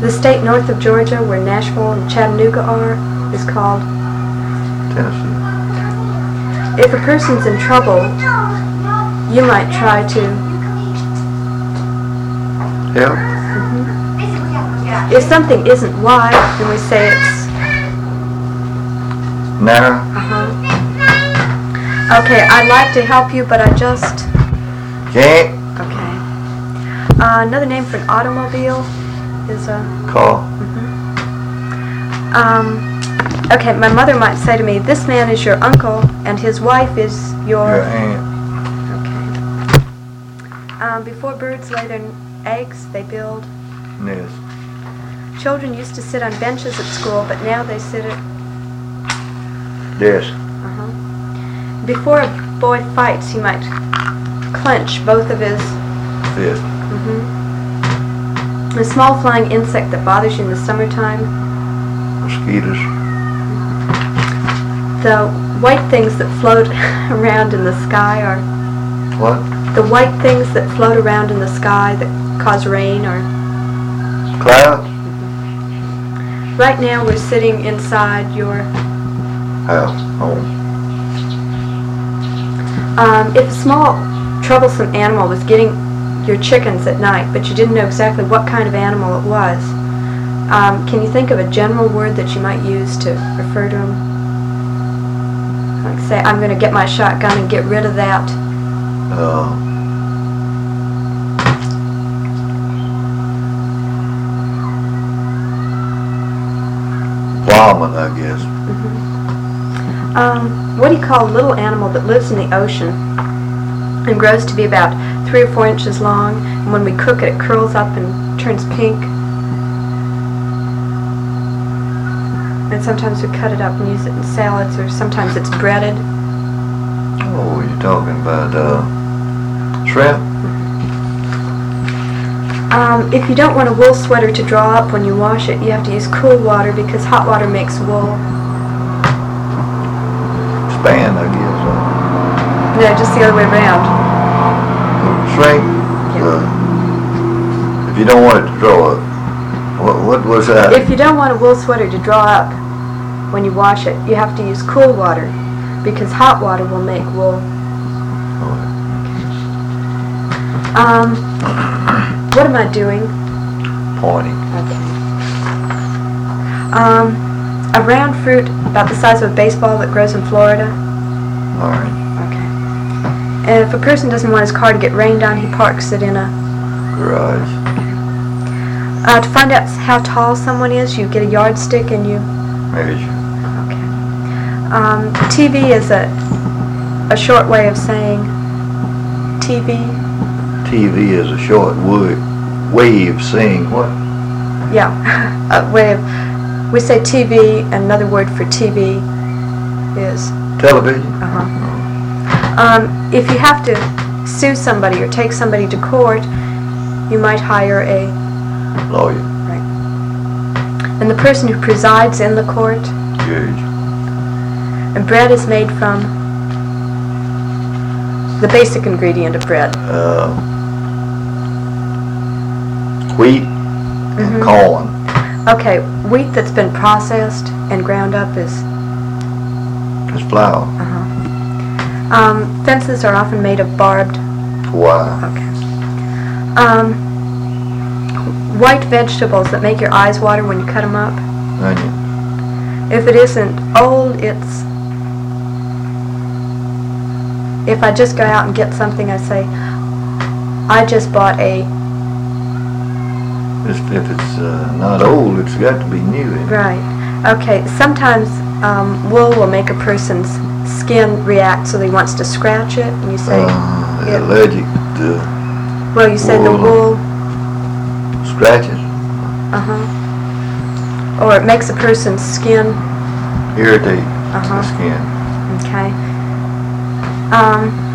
The state north of Georgia, where Nashville and Chattanooga are, is called? Tennessee. If a person's in trouble, you might try to Help? If something isn't wide, then we say it's Narrow? Okay, I'd like to help you, but I just... Can't. Okay. Another name for an automobile is a... Call. Okay, my mother might say to me, this man is your uncle, and his wife is Your aunt. Okay. Before birds lay their eggs, they build. Nest. Children used to sit on benches at school, but now they sit at... Desk. Before a boy fights, he might clench both of his... Fist. A small flying insect that bothers you in the summertime. Mosquitoes. The white things that float around in the sky are... What? The white things that float around in the sky that cause rain are... Clouds. Right now we're sitting inside your... House. Home. If a small, troublesome animal was getting your chickens at night, but you didn't know exactly what kind of animal it was, can you think of a general word that you might use to refer to them? Like say, I'm going to get my shotgun and get rid of that. Plowman, I guess. What do you call a little animal that lives in the ocean and grows to be about 3 or 4 inches long, and when we cook it, it curls up and turns pink? And sometimes we cut it up and use it in salads, or sometimes it's breaded. Oh, you're talking about shrimp? If you don't want a wool sweater to draw up when you wash it, you have to use cool water because hot water makes wool. Span, I guess. No, just the other way around. Shrink. If you don't want it to draw up. What was that? If you don't want a wool sweater to draw up when you wash it, you have to use cool water because hot water will make wool. What am I doing? Pointing. Okay. A round fruit about the size of a baseball that grows in Florida. All right. Okay. And if a person doesn't want his car to get rained on, he parks it in a Garage. To find out how tall someone is, you get a yardstick and you... Measure. Okay. TV is a short way of saying TV. TV is a short way of saying what? Yeah, a way of... We say TV, and another word for TV is... Television. If you have to sue somebody or take somebody to court, you might hire a... Lawyer. Right. And the person who presides in the court... Judge. And bread is made from... The basic ingredient of bread. Wheat and corn. Okay, wheat that's been processed and ground up is... It's flour. Fences are often made of barbed... Wire. Okay. White vegetables that make your eyes water when you cut them up. Onion. If it isn't old, it's... If I just go out and get something, I say, I just bought a... If it's not old, it's got to be new. Right. Okay, sometimes wool will make a person's skin react, so he wants to scratch it, and you say... Allergic to... Well, you say the wool... Scratches. Or it makes a person's skin... Irritate the skin. Okay.